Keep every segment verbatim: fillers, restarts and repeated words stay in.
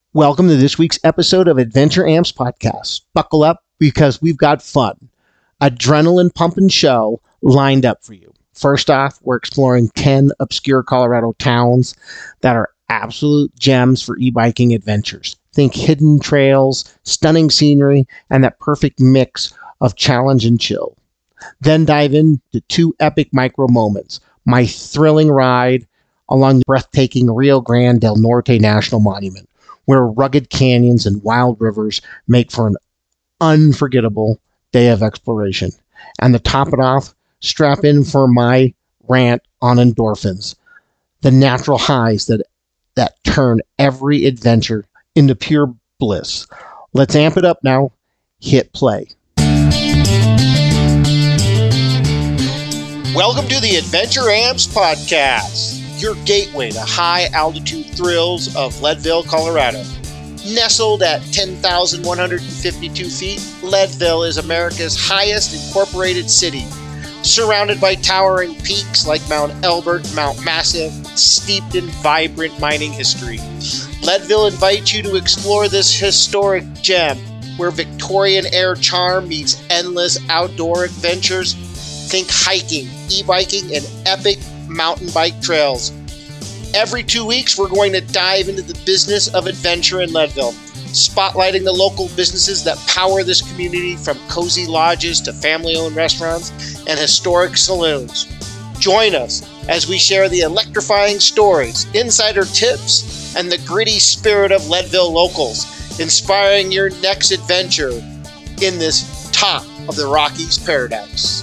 Welcome to this week's episode of Adventure Amps Podcast. Buckle up because we've got fun. Adrenaline pumping show lined up for you. First off, we're exploring ten obscure Colorado towns that are absolute gems for e-biking adventures. Think hidden trails, stunning scenery, and that perfect mix of challenge and chill. Then dive into two epic micro moments. My thrilling ride along the breathtaking Rio Grande del Norte National Monument, where rugged canyons and wild rivers make for an unforgettable day of exploration. And to top it off, strap in for my rant on endorphins, the natural highs that, that turn every adventure into pure bliss. Let's amp it up now. Hit play. Welcome to the Adventure Amps Podcast, your gateway to high-altitude thrills of Leadville, Colorado. Nestled at ten thousand one hundred fifty-two feet, Leadville is America's highest incorporated city, surrounded by towering peaks like Mount Elbert and Mount Massive, steeped in vibrant mining history. Leadville invites you to explore this historic gem, where Victorian air charm meets endless outdoor adventures. Think hiking, e-biking, and epic mountain bike trails. Every two weeks, we're going to dive into the business of adventure in Leadville, spotlighting the local businesses that power this community, from cozy lodges to family-owned restaurants and historic saloons. Join us as we share the electrifying stories, insider tips, and the gritty spirit of Leadville locals, inspiring your next adventure in this top of the Rockies paradise.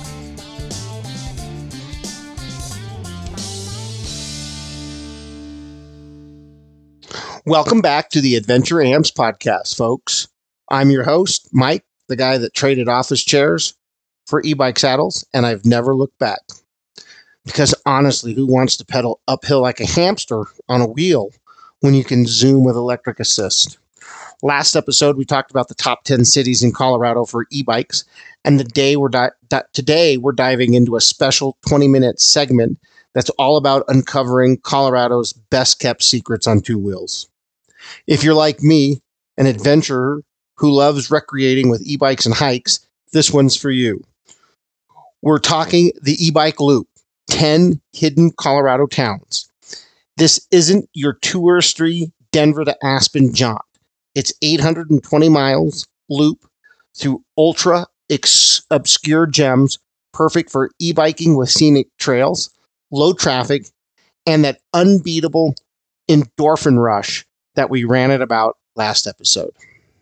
Welcome back to the Adventure Amps Podcast, folks. I'm your host, Mike, the guy that traded office chairs for e-bike saddles, and I've never looked back. Because honestly, who wants to pedal uphill like a hamster on a wheel when you can zoom with electric assist? Last episode, we talked about the top ten cities in Colorado for e-bikes, and the day we're di- di- today we're diving into a special twenty-minute segment that's all about uncovering Colorado's best-kept secrets on two wheels. If you're like me, an adventurer who loves recreating with e-bikes and hikes, this one's for you. We're talking the e-bike loop, ten hidden Colorado towns. This isn't your touristy Denver to Aspen jaunt. It's eight hundred twenty miles loop through ultra ex- obscure gems, perfect for e-biking with scenic trails, low traffic, and that unbeatable endorphin rush that we ranted about last episode.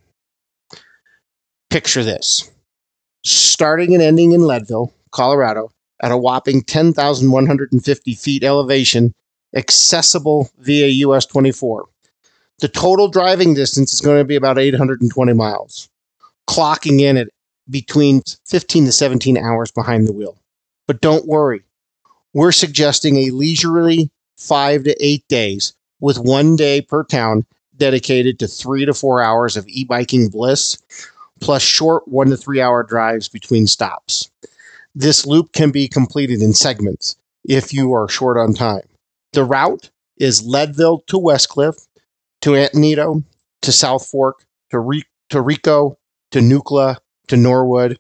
Picture this. Starting and ending in Leadville, Colorado, at a whopping ten thousand one hundred fifty feet elevation, accessible via U S twenty-four. The total driving distance is going to be about eight hundred twenty miles, clocking in at between fifteen to seventeen hours behind the wheel. But don't worry. We're suggesting a leisurely five to eight days with one day per town dedicated to three to four hours of e-biking bliss, plus short one to three hour drives between stops. This loop can be completed in segments if you are short on time. The route is Leadville to Westcliff, to Antonito, to South Fork, to, Re- to Rico, to Nucla, to Norwood,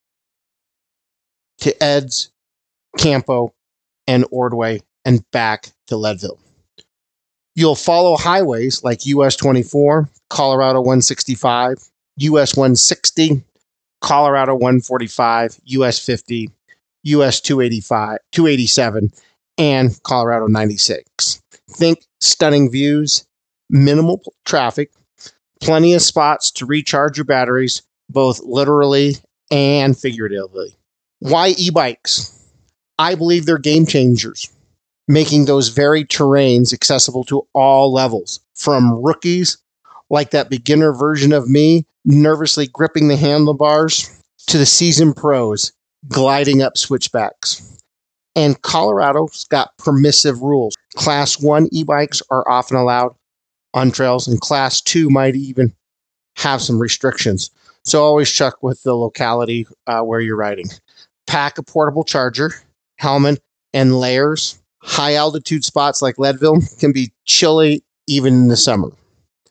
to Eds, Campo, and Ordway, and back to Leadville. You'll follow highways like U S twenty-four, Colorado one sixty-five, U S one sixty, Colorado one forty-five, U S fifty, U S two eighty-five, two eighty-seven, and Colorado ninety-six. Think stunning views, minimal traffic, plenty of spots to recharge your batteries, both literally and figuratively. Why e-bikes? I believe they're game changers, making those very terrains accessible to all levels, from rookies like that beginner version of me nervously gripping the handlebars, to the seasoned pros gliding up switchbacks. And Colorado's got permissive rules. Class one e-bikes are often allowed on trails, and Class two might even have some restrictions. So always check with the locality uh, where you're riding. Pack a portable charger, helmet, and layers. High altitude spots like Leadville can be chilly even in the summer.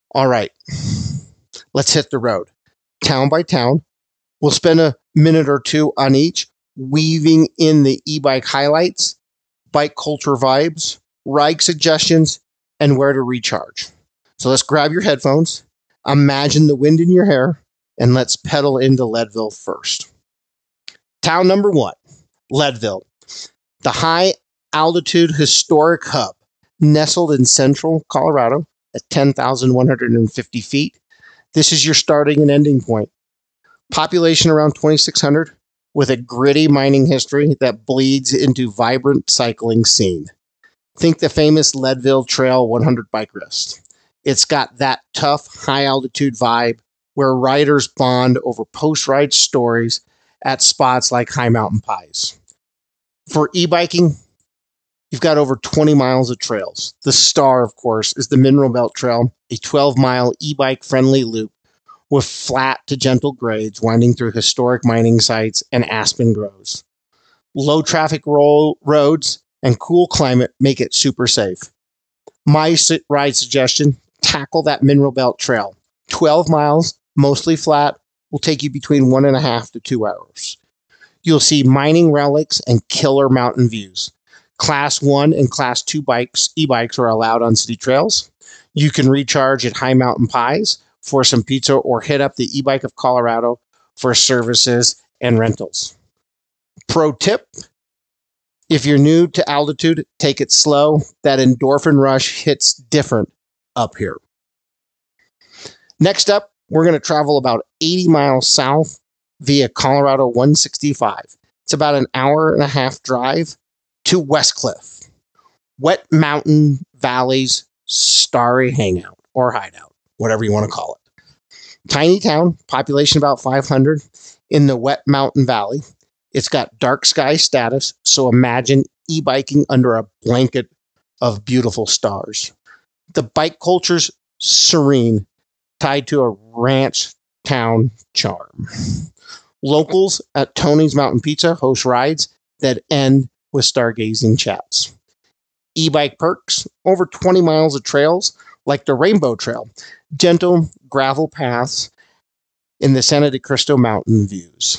All right, let's hit the road. Town by town. We'll spend a minute or two on each, weaving in the e-bike highlights, bike culture vibes, ride suggestions, and where to recharge. So let's grab your headphones, imagine the wind in your hair, and let's pedal into Leadville first. Town number one, Leadville, the high altitude historic hub, nestled in central Colorado at ten thousand one hundred fifty feet. This is your starting and ending point. Population around twenty-six hundred, with a gritty mining history that bleeds into vibrant cycling scene. Think the famous Leadville Trail one hundred bike rest. It's got that tough, high-altitude vibe where riders bond over post-ride stories at spots like High Mountain Pies. For e-biking, you've got over twenty miles of trails. The star, of course, is the Mineral Belt Trail, a twelve-mile e-bike friendly loop with flat to gentle grades winding through historic mining sites and aspen groves. Low traffic roll roads and cool climate make it super safe. My ride suggestion, tackle that Mineral Belt Trail. twelve miles, mostly flat, will take you between one and a half to two hours. You'll see mining relics and killer mountain views. Class one and class two bikes, e-bikes are allowed on city trails. You can recharge at High Mountain Pies for some pizza or hit up the e-bike of Colorado for services and rentals. Pro tip, if you're new to altitude, take it slow. That endorphin rush hits different up here. Next up, we're going to travel about eighty miles south via Colorado one sixty-five. It's about an hour and a half drive to Westcliff, Wet Mountain Valley's starry hangout or hideout, whatever you want to call it. Tiny town, population about five hundred in the Wet Mountain Valley. It's got dark sky status, so imagine e-biking under a blanket of beautiful stars. The bike culture's serene, tied to a ranch town charm. Locals at Tony's Mountain Pizza host rides that end with stargazing chats. E-bike perks, over twenty miles of trails like the Rainbow Trail, gentle gravel paths in the Santa de Cristo Mountain views.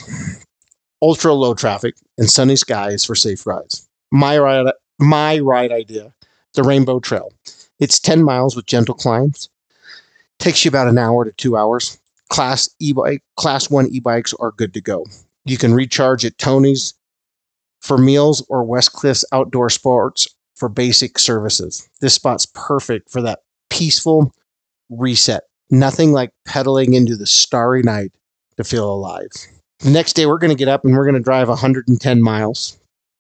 Ultra low traffic and sunny skies for safe rides. My ride, my ride idea, the Rainbow Trail. It's ten miles with gentle climbs. Takes you about an hour to two hours. Class e-bike, class one e-bikes are good to go. You can recharge at Tony's for meals or Westcliff's Outdoor Sports for basic services. This spot's perfect for that peaceful reset. Nothing like pedaling into the starry night to feel alive. The next day, we're going to get up and we're going to drive one hundred ten miles,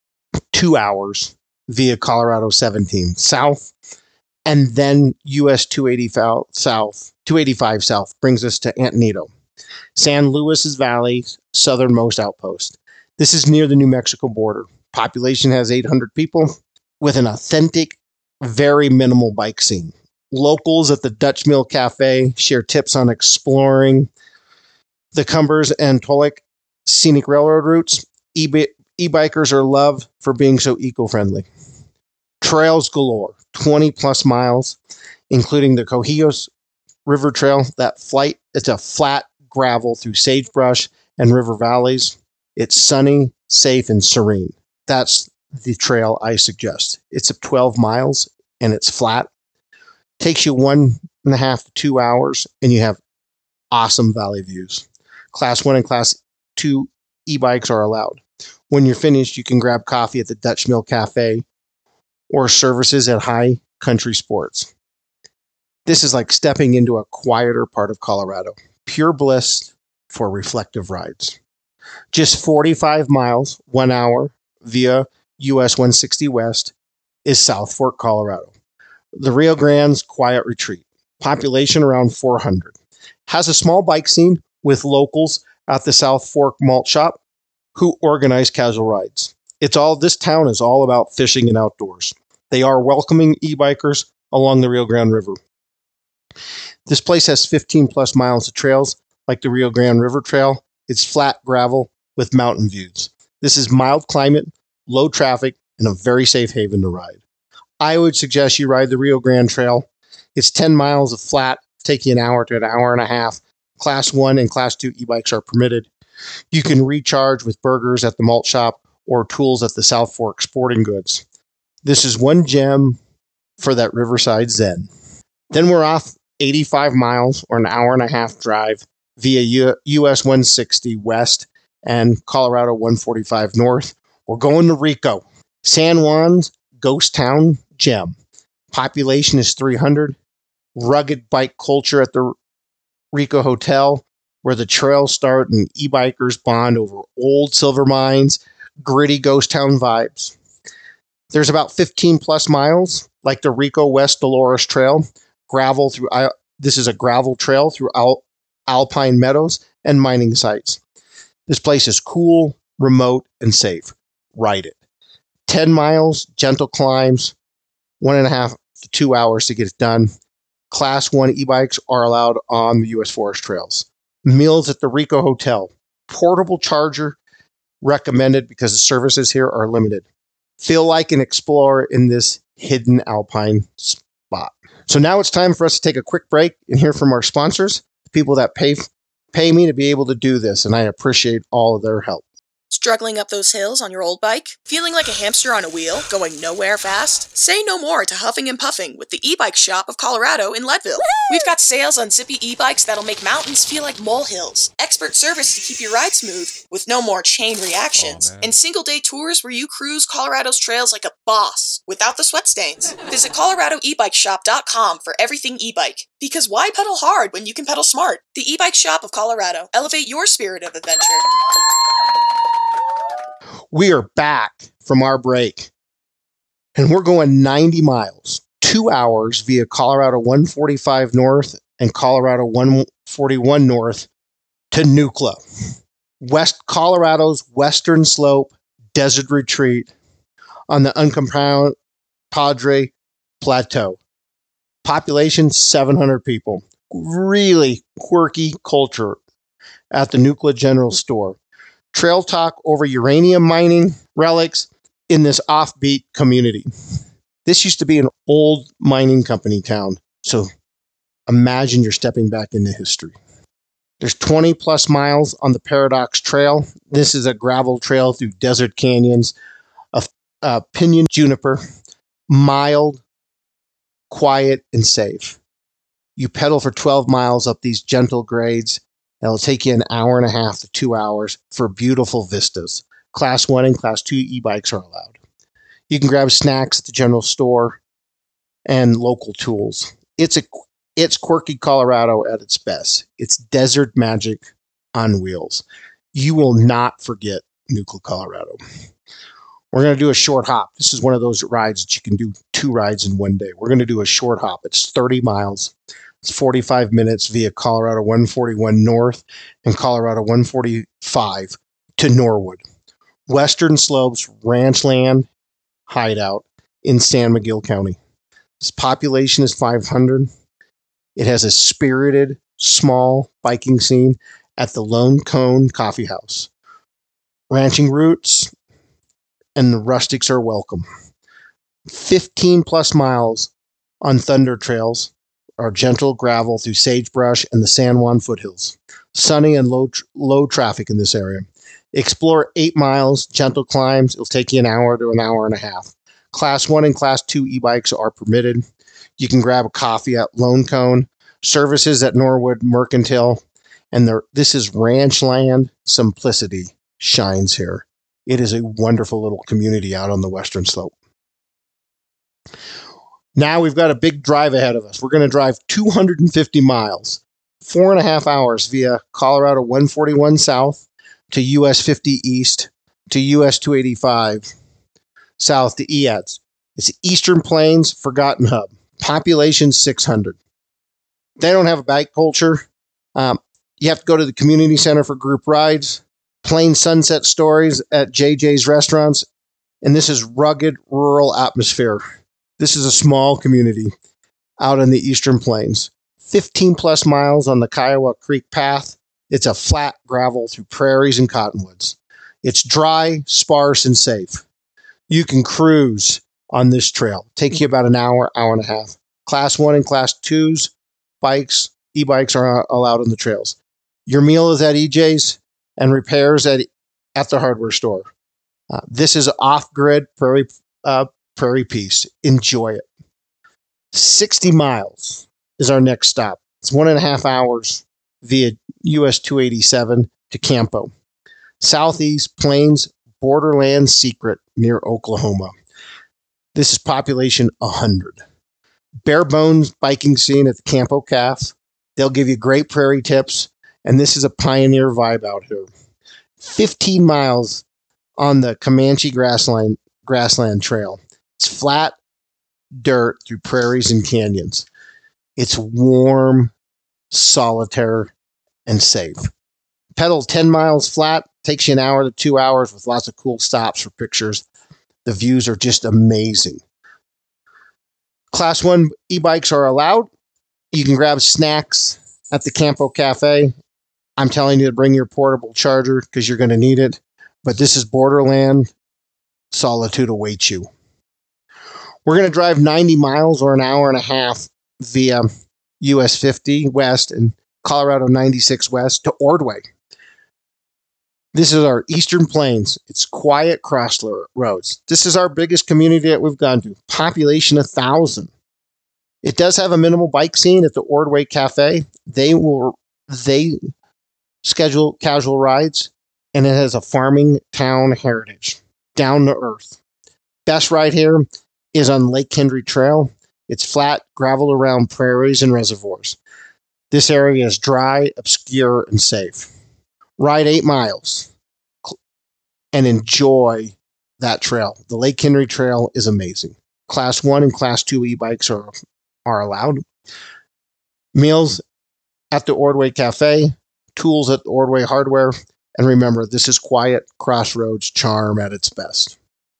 two hours via Colorado seventeen south, and then U S two eighty-five south, two eighty-five south brings us to Antonito, San Luis Valley's southernmost outpost. This is near the New Mexico border. Population has eight hundred people with an authentic, very minimal bike scene. Locals at the Dutch Mill Cafe share tips on exploring the Cumbers and Tolek scenic railroad routes. E- e-bikers are loved for being so eco-friendly. Trails galore, twenty plus miles, including the Cohillos River Trail. That flight, it's a flat gravel through sagebrush and river valleys. It's sunny, safe, and serene. That's the trail I suggest. It's twelve miles and it's flat. Takes you one and a half to two hours, and you have awesome valley views. Class one and class two e-bikes are allowed. When you're finished, you can grab coffee at the Dutch Mill Cafe or services at High Country Sports. This is like stepping into a quieter part of Colorado. Pure bliss for reflective rides. Just forty-five miles, one hour via U S one sixty West is South Fork, Colorado. The Rio Grande's quiet retreat. Population around four hundred. Has a small bike scene with locals at the South Fork Malt Shop who organize casual rides. It's all, this town is all about fishing and outdoors. They are welcoming e-bikers along the Rio Grande River. This place has fifteen plus miles of trails like the Rio Grande River Trail. It's flat gravel with mountain views. This is mild climate, low traffic, and a very safe haven to ride. I would suggest you ride the Rio Grande Trail. It's ten miles of flat take you an hour to an hour and a half. Class one and class two e-bikes are permitted. You can recharge with burgers at the malt shop or tools at the South Fork Sporting Goods. This is one gem for that Riverside Zen. Then we're off eighty-five miles or an hour and a half drive via U- US one sixty West and Colorado one forty-five North. We're going to Rico, San Juan's ghost town gem. Population is three hundred. Rugged bike culture at the Rico Hotel, where the trails start and e-bikers bond over old silver mines, gritty ghost town vibes. There's about fifteen plus miles, like the Rico West Dolores Trail, gravel through. This is a gravel trail through Al- alpine meadows and mining sites. This place is cool, remote, and safe. Ride it. ten miles, gentle climbs, one and a half to two hours to get it done. Class one e-bikes are allowed on the U S Forest Trails. Meals at the Rico Hotel. Portable charger recommended because the services here are limited. Feel like an explorer in this hidden alpine spot. So now it's time for us to take a quick break and hear from our sponsors, the people that pay pay me to be able to do this, and I appreciate all of their help. Struggling up those hills on your old bike? Feeling like a hamster on a wheel, going nowhere fast? Say no more to huffing and puffing with the e-bike shop of Colorado in Leadville. Woo! We've got sales on zippy e-bikes that'll make mountains feel like molehills, expert service to keep your ride smooth with no more chain reactions, oh, and single-day tours where you cruise Colorado's trails like a boss without the sweat stains. Visit Colorado e bike shop dot com for everything e-bike. Because why pedal hard when you can pedal smart? The e-bike shop of Colorado. Elevate your spirit of adventure. We are back from our break, and we're going ninety miles, two hours via Colorado one forty-five North and Colorado one forty-one North to Nucla, West Colorado's western slope desert retreat on the Uncompahgre Padre Plateau. Population seven hundred people. Really quirky culture at the Nucla General Store. Trail talk over uranium mining relics in this offbeat community. This used to be an old mining company town, so imagine you're stepping back into history. There's twenty plus miles on the Paradox Trail. This is a gravel trail through desert canyons of uh, pinyon juniper, mild, quiet, and safe. You pedal for twelve miles up these gentle grades. It'll take you an hour and a half to two hours for beautiful vistas. Class one and class two e-bikes are allowed. You can grab snacks at the general store and local tools. It's a it's quirky Colorado at its best. It's desert magic on wheels. You will not forget Nucla, Colorado. We're going to do a short hop. This is one of those rides that you can do two rides in one day. We're going to do a short hop. It's thirty miles. It's forty-five minutes via Colorado one forty-one North and Colorado one forty-five to Norwood. Western Slopes Ranch Land Hideout in San Miguel County. Its population is five hundred. It has a spirited, small biking scene at the Lone Cone Coffee House. Ranching roots and the rustics are welcome. fifteen plus miles on Thunder Trails are gentle gravel through sagebrush and the San Juan foothills. Sunny and low tr- low traffic in this area. Explore eight miles, gentle climbs. It'll take you an hour to an hour and a half. Class one and class two e-bikes are permitted. You can grab a coffee at Lone Cone. Services at Norwood Mercantile. And there, this is ranch land. Simplicity shines here. It is a wonderful little community out on the western slope. Now we've got a big drive ahead of us. We're going to drive two hundred fifty miles, four and a half hours via Colorado one forty-one South to U S fifty East to U S two eighty-five South to E A D S. It's Eastern Plains Forgotten Hub. Population six hundred. They don't have a bike culture. Um, you have to go to the community center for group rides. Plain sunset stories at J J's restaurants. And this is rugged rural atmosphere. This is a small community out in the Eastern Plains. fifteen plus miles on the Kiowa Creek Path. It's a flat gravel through prairies and cottonwoods. It's dry, sparse, and safe. You can cruise on this trail. Take you about an hour, hour and a half. Class one and class twos bikes, e-bikes are allowed on the trails. Your meal is at E J's and repairs at at the hardware store. Uh, this is off-grid prairie, uh, prairie peace. Enjoy it. sixty miles is our next stop. It's one and a half hours via U S two eighty-seven to Campo. Southeast Plains Borderland Secret near Oklahoma. This is population one hundred. Bare bones biking scene at the Campo Calf. They'll give you great prairie tips, and this is a pioneer vibe out here. fifteen miles on the Comanche grassland, grassland trail. It's flat dirt through prairies and canyons. It's warm, solitaire, and safe. Pedal ten miles flat, takes you an hour to two hours with lots of cool stops for pictures. The views are just amazing. Class one e-bikes are allowed. You can grab snacks at the Campo Cafe. I'm telling you to bring your portable charger because you're going to need it. But this is Borderland. Solitude awaits you. We're going to drive ninety miles or an hour and a half via U S fifty West and Colorado ninety-six West to Ordway. This is our Eastern Plains. It's quiet crossroads. This is our biggest community that we've gone to. Population one thousand. It does have a minimal bike scene at the Ordway Cafe. They will they schedule casual rides, and it has a farming town heritage. Down to earth. Best ride here is on Lake Hendry Trail. It's flat gravel around prairies and reservoirs. This area is dry, obscure, and safe. Ride eight miles and enjoy that trail. The Lake Hendry Trail is amazing. Class one and class two e-bikes are, are allowed. Meals at the Ordway Cafe, tools at the Ordway Hardware, and remember, this is quiet crossroads charm at its best.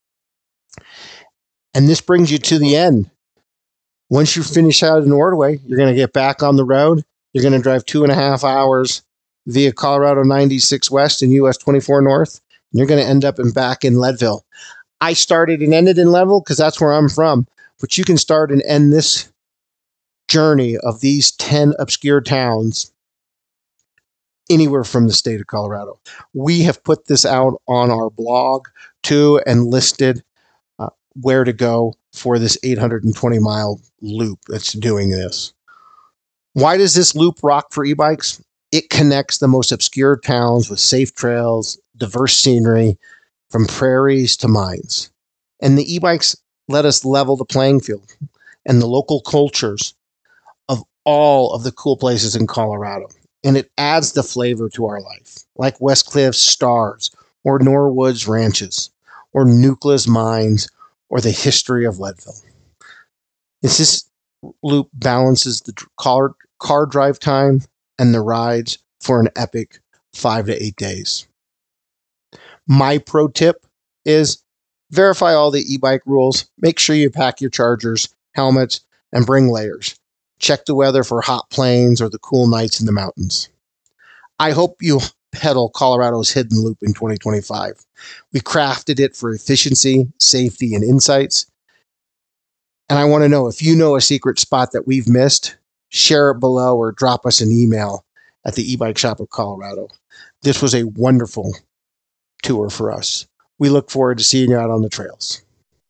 And this brings you to the end. Once you finish out in Ordway, you're going to get back on the road. You're going to drive two and a half hours via Colorado ninety-six West and U S twenty-four North. And you're going to end up in back in Leadville. I started and ended in Leadville because that's where I'm from. But you can start and end this journey of these ten obscure towns anywhere from the state of Colorado. We have put this out on our blog too and listed uh, where to go for this eight hundred twenty mile loop that's doing this. Why does this loop rock for e-bikes? It connects the most obscure towns with safe trails, diverse scenery, from prairies to mines. And the e-bikes let us level the playing field and the local cultures of all of the cool places in Colorado. And it adds the flavor to our life, like West Cliffs Stars, or Norwood's Ranches, or Nucleus Mines, or the history of Leadville. This loop balances the car, car drive time and the rides for an epic five to eight days. My pro tip is verify all the e-bike rules. Make sure you pack your chargers, helmets, and bring layers. Check the weather for hot plains or the cool nights in the mountains. I hope you pedal Colorado's hidden loop in twenty twenty-five. We crafted it for efficiency, safety, and insights. And I want to know if you know a secret spot that we've missed, share it below or drop us an email at the E-Bike Shop of Colorado. This was a wonderful tour for us. We look forward to seeing you out on the trails.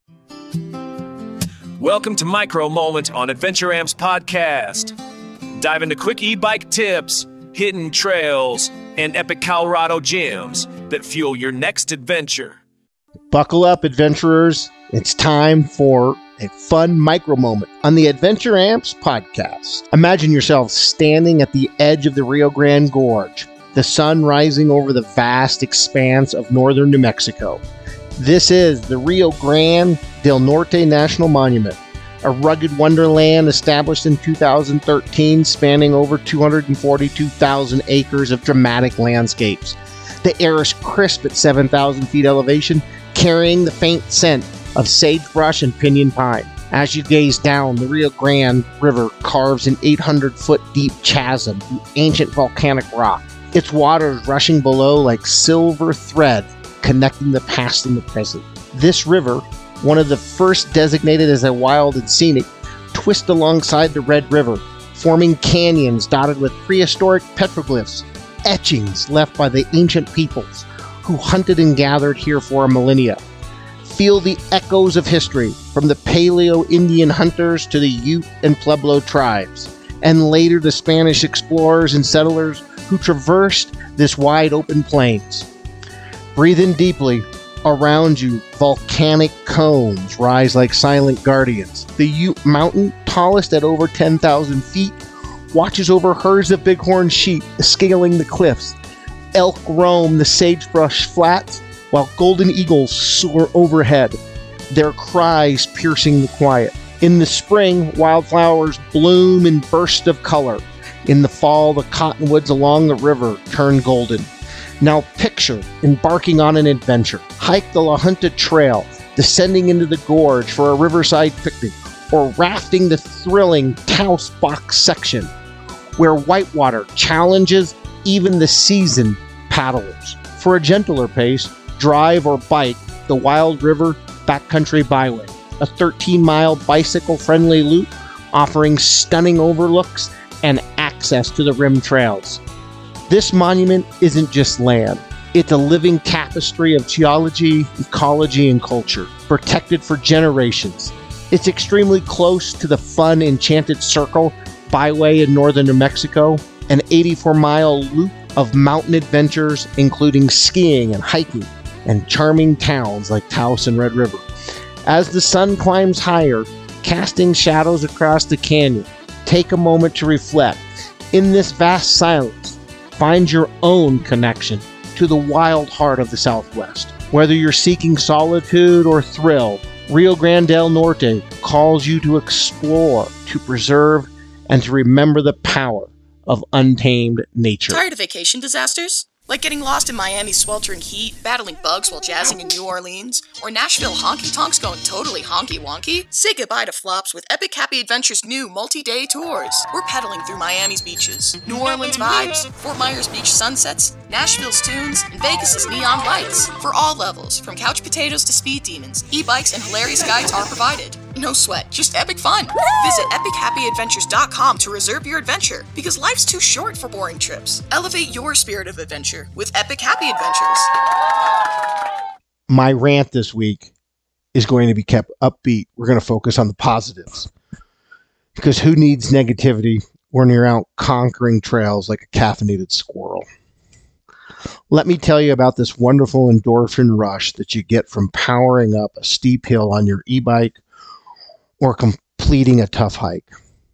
Welcome to Micro Moment on Adventure Amps Podcast. Dive into quick e-bike tips, hidden trails, and epic Colorado gems that fuel your next adventure. Buckle up, adventurers. It's time for a fun micro moment on the Adventure Amps Podcast. Imagine yourself standing at the edge of the Rio Grande Gorge, the sun rising over the vast expanse of northern New Mexico. This is the Rio Grande del Norte National Monument, a rugged wonderland established in two thousand thirteen, spanning over two hundred forty-two thousand acres of dramatic landscapes. The air is crisp at seven thousand feet elevation, carrying the faint scent of sagebrush and pinyon pine. As you gaze down, the Rio Grande River carves an eight hundred foot deep chasm through ancient volcanic rock. Its waters rushing below like silver thread, connecting the past and the present. This river, one of the first designated as a wild and scenic, twists alongside the Red River, forming canyons dotted with prehistoric petroglyphs, etchings left by the ancient peoples who hunted and gathered here for a millennia. Feel the echoes of history from the Paleo-Indian hunters to the Ute and Pueblo tribes, and later the Spanish explorers and settlers who traversed this wide open plains. Breathe in deeply. Around you, volcanic cones rise like silent guardians. The Ute Mountain, tallest at over ten thousand feet, watches over herds of bighorn sheep scaling the cliffs. Elk roam the sagebrush flats, while golden eagles soar overhead, their cries piercing the quiet. In the spring, wildflowers bloom in bursts of color. In the fall, the cottonwoods along the river turn golden. Now picture embarking on an adventure. Hike the La Junta Trail, descending into the gorge for a riverside picnic, or rafting the thrilling Taos Box section, where whitewater challenges even the seasoned paddlers. For a gentler pace, drive or bike the Wild River Backcountry Byway, a thirteen-mile bicycle-friendly loop offering stunning overlooks and access to the rim trails. This monument isn't just land. It's a living tapestry of geology, ecology, and culture, protected for generations. It's extremely close to the fun Enchanted Circle Byway in northern New Mexico, an eighty-four-mile loop of mountain adventures, including skiing and hiking, and charming towns like Taos and Red River. As the sun climbs higher, casting shadows across the canyon, take a moment to reflect. In this vast silence, find your own connection to the wild heart of the Southwest. Whether you're seeking solitude or thrill, Rio Grande del Norte calls you to explore, to preserve, and to remember the power of untamed nature. Tired of vacation disasters? Like getting lost in Miami's sweltering heat, battling bugs while jazzing in New Orleans, or Nashville honky-tonks going totally honky-wonky? Say goodbye to flops with Epic Happy Adventures' new multi-day tours. We're pedaling through Miami's beaches, New Orleans vibes, Fort Myers beach sunsets, Nashville's tunes, and Vegas's neon lights. For all levels, from couch potatoes to speed demons, e-bikes and hilarious guides are provided. No sweat, just epic fun. Visit epic happy adventures dot com to reserve your adventure, because life's too short for boring trips. Elevate your spirit of adventure with Epic Happy Adventures. My rant this week is going to be kept upbeat. We're going to focus on the positives, because who needs negativity when you're out conquering trails like a caffeinated squirrel? Let me tell you about this wonderful endorphin rush that you get from powering up a steep hill on your e-bike or completing a tough hike.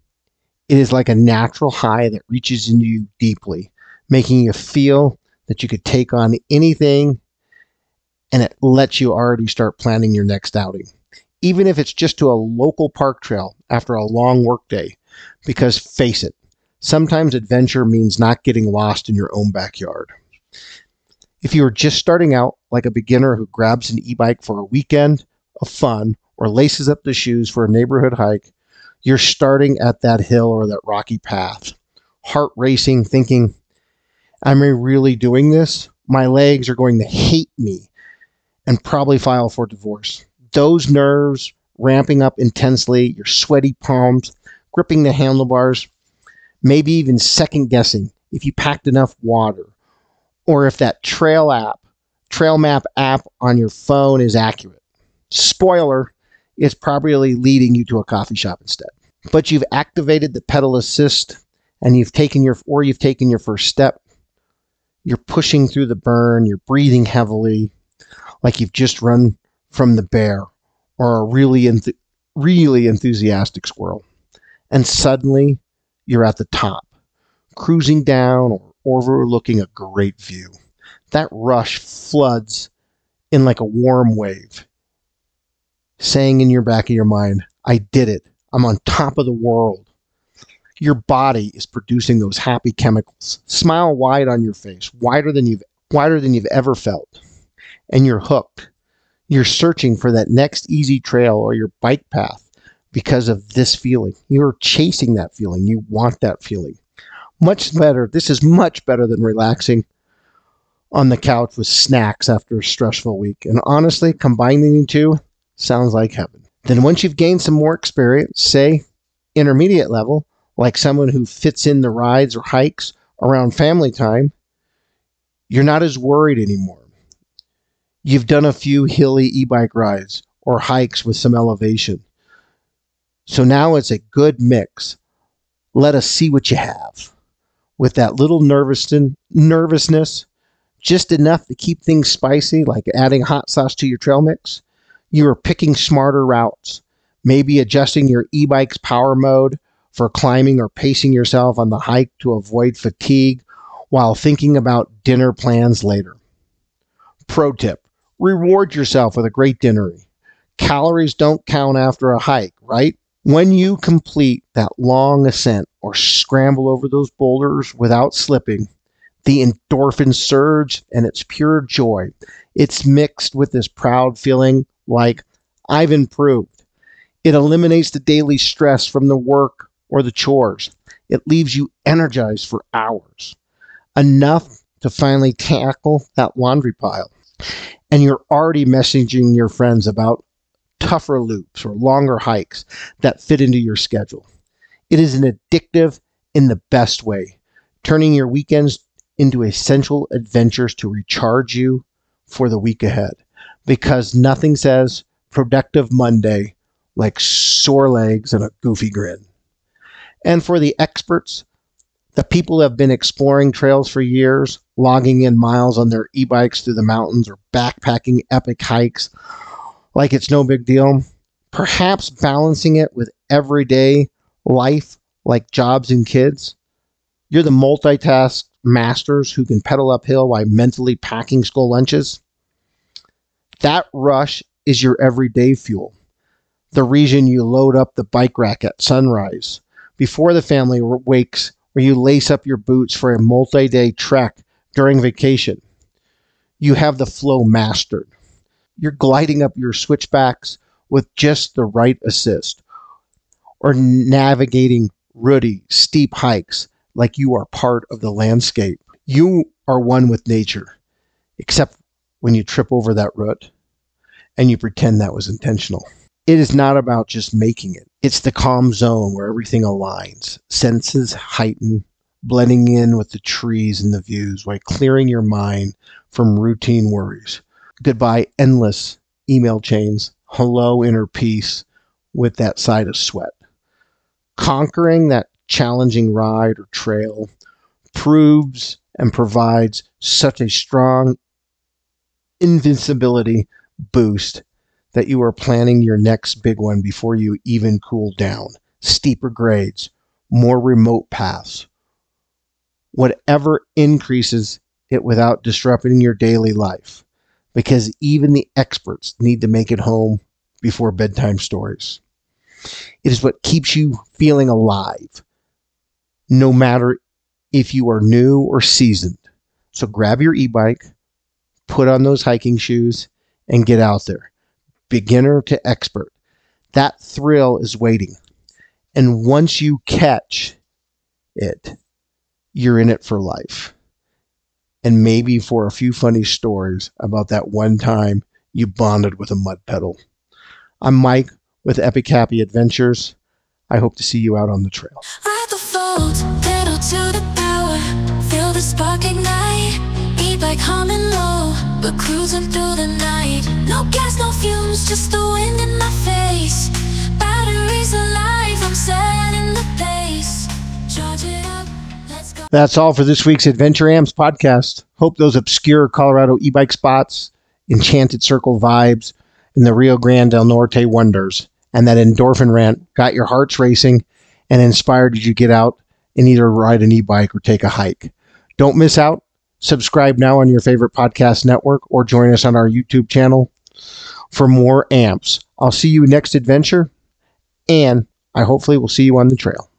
It is like a natural high that reaches into you deeply, making you feel that you could take on anything, and it lets you already start planning your next outing, even if it's just to a local park trail after a long workday. Because face it, sometimes adventure means not getting lost in your own backyard. If you are just starting out, like a beginner who grabs an e-bike for a weekend of fun or laces up the shoes for a neighborhood hike, you're starting at that hill or that rocky path, heart racing, thinking, am I really doing this? My legs are going to hate me and probably file for divorce. Those nerves ramping up intensely, your sweaty palms, gripping the handlebars, maybe even second guessing if you packed enough water, or if that trail app, trail map app on your phone is accurate. Spoiler, it's probably leading you to a coffee shop instead. But you've activated the pedal assist, and you've taken your, or you've taken your first step. You're pushing through the burn, you're breathing heavily, like you've just run from the bear or a really, enth- really enthusiastic squirrel. And suddenly, you're at the top, cruising down or overlooking a great view. That rush floods in like a warm wave, saying in your back of your mind, I did it. I'm on top of the world. Your body is producing those happy chemicals. Smile wide on your face, wider than you've wider than you've ever felt. And you're hooked. You're searching for that next easy trail or your bike path because of this feeling. You're chasing that feeling. You want that feeling. Much better. This is much better than relaxing on the couch with snacks after a stressful week. And honestly, combining the two sounds like heaven. Then once you've gained some more experience, say intermediate level, like someone who fits in the rides or hikes around family time, you're not as worried anymore. You've done a few hilly e-bike rides or hikes with some elevation. So now it's a good mix. Let us see what you have. With that little nervous nervousness, just enough to keep things spicy, like adding hot sauce to your trail mix, you are picking smarter routes, maybe adjusting your e-bike's power mode for climbing or pacing yourself on the hike to avoid fatigue while thinking about dinner plans later. Pro tip, reward yourself with a great dinner. Calories don't count after a hike, right? When you complete that long ascent or scramble over those boulders without slipping, the endorphins surge and it's pure joy. It's mixed with this proud feeling like, I've improved. It eliminates the daily stress from the work or the chores. It leaves you energized for hours. Enough to finally tackle that laundry pile. And you're already messaging your friends about tougher loops or longer hikes that fit into your schedule. It is an addictive in the best way, turning your weekends into essential adventures to recharge you for the week ahead. Because nothing says productive Monday like sore legs and a goofy grin. And for the experts, the people who have been exploring trails for years, logging in miles on their e-bikes through the mountains or backpacking epic hikes like it's no big deal, perhaps balancing it with everyday life like jobs and kids. You're the multitask masters who can pedal uphill while mentally packing school lunches. That rush is your everyday fuel. The reason you load up the bike rack at sunrise before the family wakes, or you lace up your boots for a multi-day trek during vacation. You have the flow mastered. You're gliding up your switchbacks with just the right assist, or navigating rooty, steep hikes like you are part of the landscape. You are one with nature, except when you trip over that root and you pretend that was intentional. It is not about just making it. It's the calm zone where everything aligns, senses heighten, blending in with the trees and the views while clearing your mind from routine worries. Goodbye, endless email chains. Hello, inner peace with that side of sweat. Conquering that challenging ride or trail proves and provides such a strong invincibility boost that you are planning your next big one before you even cool down. Steeper grades, more remote paths, whatever increases it without disrupting your daily life. Because even the experts need to make it home before bedtime stories. It is what keeps you feeling alive, no matter if you are new or seasoned. So grab your e-bike, put on those hiking shoes, and get out there. Beginner to expert. That thrill is waiting. And once you catch it, you're in it for life. And maybe for a few funny stories about that one time you bonded with a mud pedal. I'm Mike with Epic Happy Adventures. I hope to see you out on the trail. Ride the float, pedal to the power, feel the spark ignite, e-bike humming low, but cruising through the night. No gas, no fumes, just the wind in my face. Batteries alive, I'm setting the pace. Charge it up, let's go. That's all for this week's Adventure Amps podcast. Hope those obscure Colorado e-bike spots, Enchanted Circle vibes, and the Rio Grande del Norte wonders, and that endorphin rant got your hearts racing and inspired you to get out and either ride an e-bike or take a hike. Don't miss out. Subscribe now on your favorite podcast network or join us on our YouTube channel for more amps. I'll see you next adventure, and I hopefully will see you on the trail.